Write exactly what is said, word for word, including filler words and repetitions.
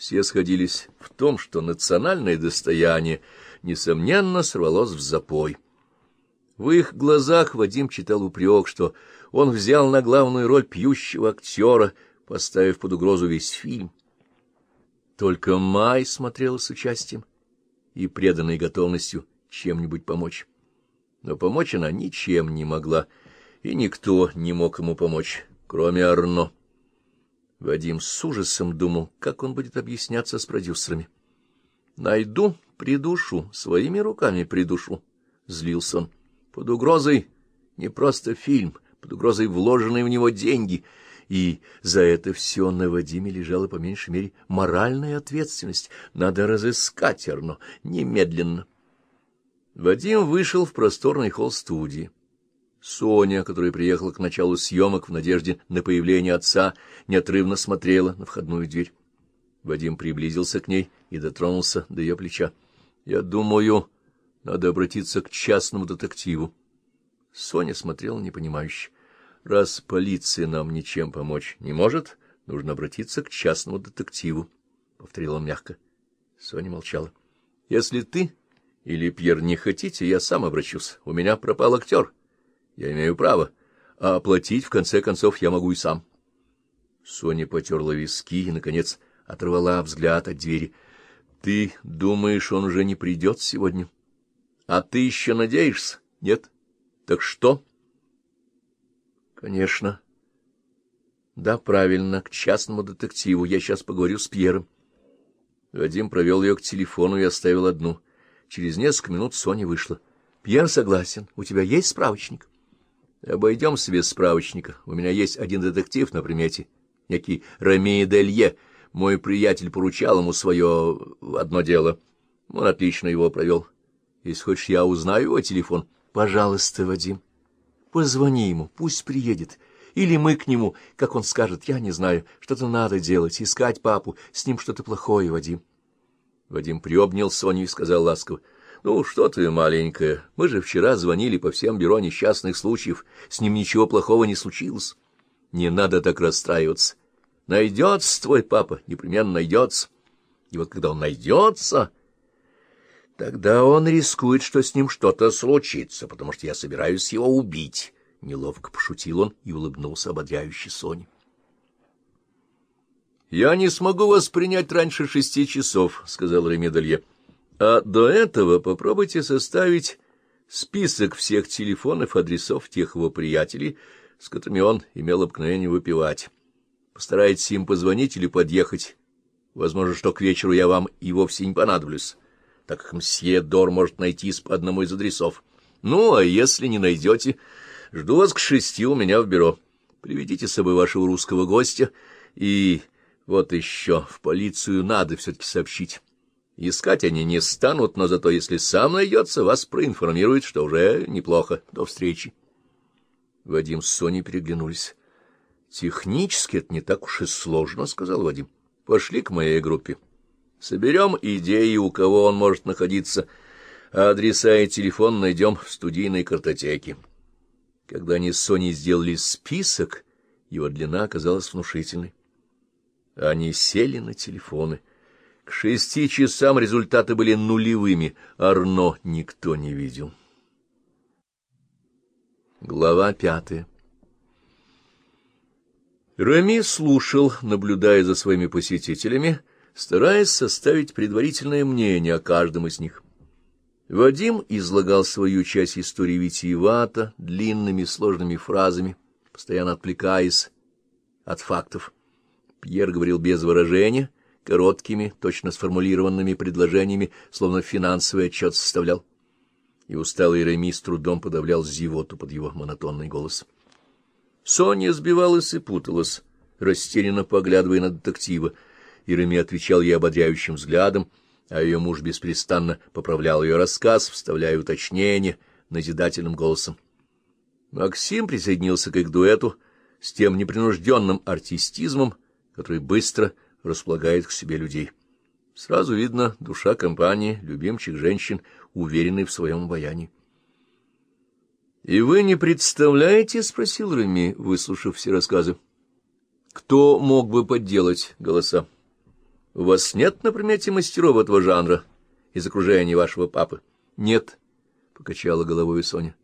Все сходились в том, что национальное достояние, несомненно, сорвалось в запой. В их глазах Вадим читал упрек, что он взял на главную роль пьющего актера, поставив под угрозу весь фильм. Только Май смотрела с участием и преданной готовностью чем-нибудь помочь. Но помочь она ничем не могла, и никто не мог ему помочь, кроме Арно. Вадим с ужасом думал, как он будет объясняться с продюсерами. «Найду, придушу, своими руками придушу», — злился он. «Под угрозой не просто фильм, под угрозой вложенные в него деньги, и за это все на Вадиме лежала по меньшей мере моральная ответственность. Надо разыскать Арно немедленно». Вадим вышел в просторный холл студии. Соня, которая приехала к началу съемок в надежде на появление отца, неотрывно смотрела на входную дверь. Вадим приблизился к ней и дотронулся до ее плеча. — Я думаю, надо обратиться к частному детективу. Соня смотрела непонимающе. — Раз полиция нам ничем помочь не может, нужно обратиться к частному детективу, — повторил он мягко. Соня молчала. — Если ты или Пьер не хотите, я сам обращусь. У меня пропал актер. Я имею право, а оплатить, в конце концов, я могу и сам. Соня потерла виски и, наконец, оторвала взгляд от двери. — Ты думаешь, он уже не придет сегодня? — А ты еще надеешься? — Нет. — Так что? — Конечно. — Да, правильно, к частному детективу. Я сейчас поговорю с Пьером. Вадим провел ее к телефону и оставил одну. Через несколько минут Соня вышла. — Пьер согласен. У тебя есть справочник? — Обойдемся без справочника. У меня есть один детектив на примете, некий Ромео Делье. Мой приятель поручал ему свое одно дело. Он отлично его провел. Если хочешь, я узнаю его телефон. — Пожалуйста, Вадим, позвони ему, пусть приедет. Или мы к нему, как он скажет, я не знаю. Что-то надо делать, искать папу. С ним что-то плохое, Вадим. Вадим приобнял Соню и сказал ласково: — Ну, что ты, маленькая, мы же вчера звонили по всем бюро несчастных случаев. С ним ничего плохого не случилось. Не надо так расстраиваться. Найдется твой папа, непременно найдется. И вот когда он найдется, тогда он рискует, что с ним что-то случится, потому что я собираюсь его убить. Неловко пошутил он и улыбнулся ободряюще Соне. — Я не смогу вас принять раньше шести часов, — сказал Ромео Делье. — А до этого попробуйте составить список всех телефонов, адресов тех его приятелей, с которыми он имел обыкновение выпивать. Постарайтесь им позвонить или подъехать. Возможно, что к вечеру я вам и вовсе не понадоблюсь, так как мсье Дор может найтись по одному из адресов. Ну, а если не найдете, жду вас к шести у меня в бюро. Приведите с собой вашего русского гостя. И вот еще, в полицию надо все-таки сообщить. Искать они не станут, но зато, если сам найдется, вас проинформирует, что уже неплохо. До встречи. Вадим с Соней переглянулись. — Технически это не так уж и сложно, — сказал Вадим. — Пошли к моей группе. Соберем идеи, у кого он может находиться, а адреса и телефон найдем в студийной картотеке. Когда они с Соней сделали список, его длина оказалась внушительной. Они сели на телефоны. К шести часам результаты были нулевыми. Арно никто не видел. Глава пятая. Реми слушал, наблюдая за своими посетителями, стараясь составить предварительное мнение о каждом из них. Вадим излагал свою часть истории витиевато, длинными сложными фразами, постоянно отвлекаясь от фактов. Пьер говорил без выражения, короткими, точно сформулированными предложениями, словно финансовый отчет составлял. И усталый Реми с трудом подавлял зевоту под его монотонный голос. Соня сбивалась и путалась, растерянно поглядывая на детектива, и Реми отвечал ей ободряющим взглядом, а ее муж беспрестанно поправлял ее рассказ, вставляя уточнения назидательным голосом. Максим присоединился к их дуэту с тем непринужденным артистизмом, который быстро располагает к себе людей. Сразу видно, душа компании, любимчик женщин, уверенный в своем обаянии. — И вы не представляете, — спросил Реми, выслушав все рассказы, — кто мог бы подделать голоса? — У вас нет на примете мастеров этого жанра из окружения вашего папы? — Нет, — покачала головой Соня.